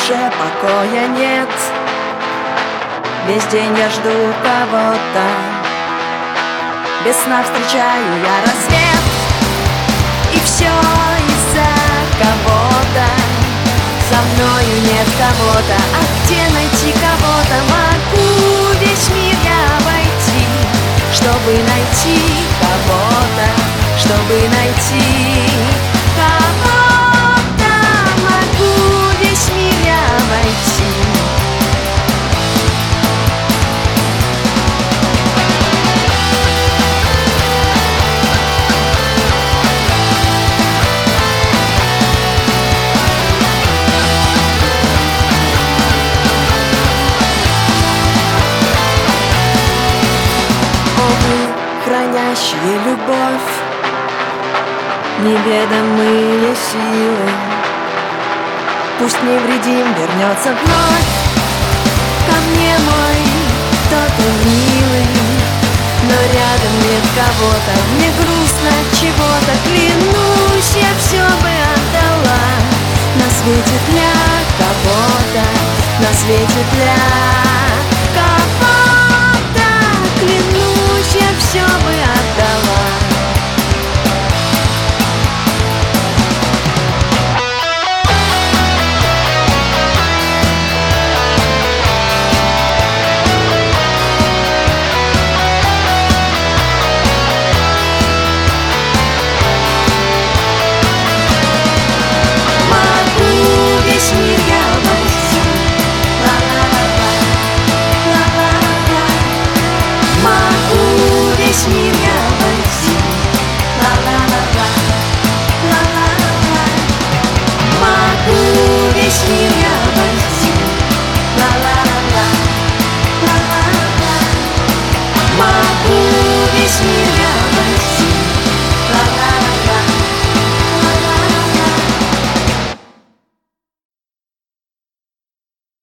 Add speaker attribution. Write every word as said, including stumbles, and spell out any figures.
Speaker 1: душе покоя нет. Весь день я жду кого-то, без сна встречаю я рассвет. И все из-за кого-то, за мною нет кого-то. А где найти кого-то? Могу весь мир я обойти, чтобы найти кого-то, чтобы найти кого-то. Могу весь мир я обойти. Хранящие любовь, неведомые силы, пусть невредим вернется вновь ко мне мой кто-то милый. Но рядом нет кого-то, мне грустно чего-то. Клянусь, я все бы отдала на свете для кого-то, на свете для кого-то. Клянусь, я все бы